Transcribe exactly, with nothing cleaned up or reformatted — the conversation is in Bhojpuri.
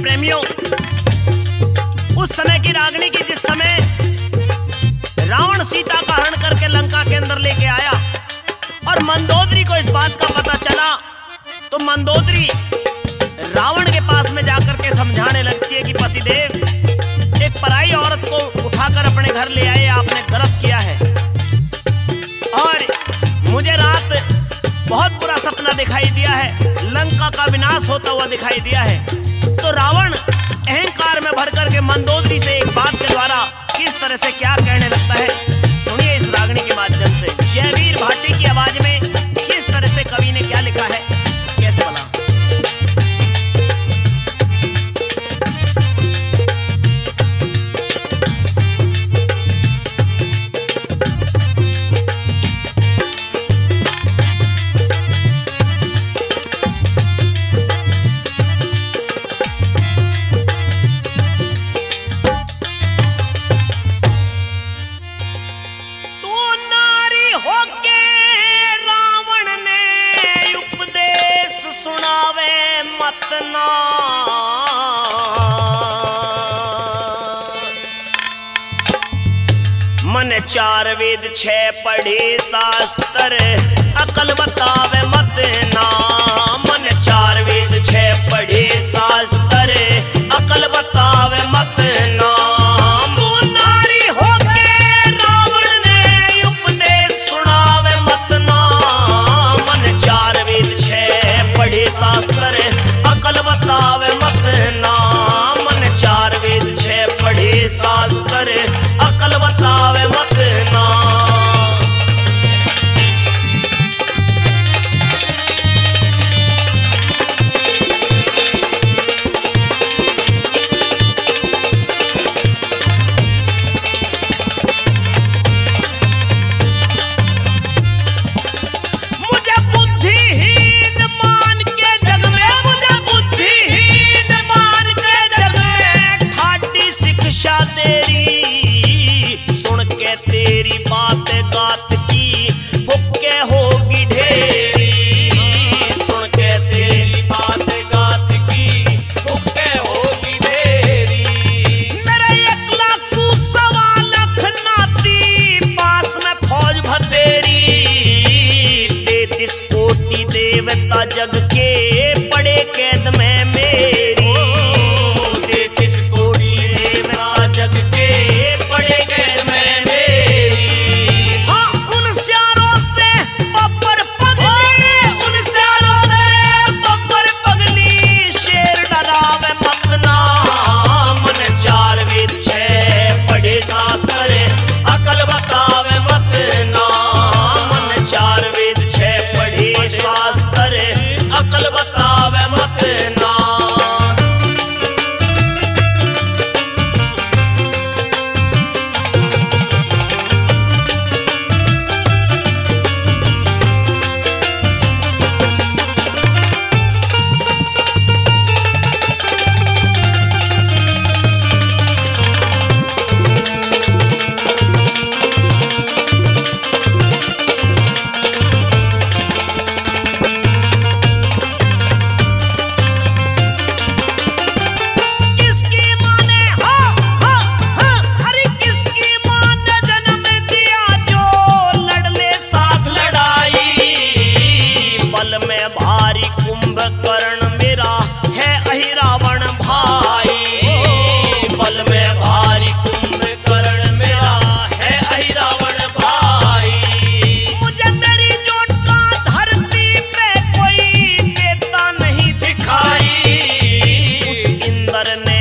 प्रेमियों, उस समय की रागनी की जिस समय रावण सीता का हरण करके लंका के अंदर लेके आया और मंदोदरी को इस बात का पता चला, तो मंदोदरी रावण के पास में जाकर के समझाने लगती है कि पतिदेव, एक पराई औरत को उठाकर अपने घर ले आए, आपने गलत किया है और मुझे रात बहुत बुरा सपना दिखाई दिया है, लंका का विनाश होता हुआ दिखाई दिया है। तो रावण अहंकार में भरकर के मंदोदरी से एक बात के द्वारा किस तरह से क्या कहने लगता है, सुनिए इस रागनी के माध्यम से। जयवीर भाटी की आवाज में किस तरह से कवि ने क्या लिखा है, कैसे बना। मन चार वेद छह पढ़े शास्त्र, अकल बतावे मत ना। मन चार वेद छह पढ़े शास्त्र, अकल बतावे मत ना। तू नारी होके रावण ने उपदेश सुनावे मत ना। मन चार वेद छह पढ़े शास्त्र, अकल बतावे मत ना। मन चार वेद छह पढ़े शास्त्र, अकल बतावे मत ना। मुझे बुद्धिहीन मान के जग में, मुझे बुद्धिहीन मान के जग में ठाटी शिक्षा तेरी, तेरी बात गात की भुक्के होगी ढेरी। सुन के तेरी बात गात की भुक्के होगी ढेरी। मेरे एक लाख सवा लाख नाती, पास में फौज भतेरी। तैतीस कोटि देवता जग के पड़े कैद में मेरी। तैतीस कोटि देवता जग के पड़े कैद में ने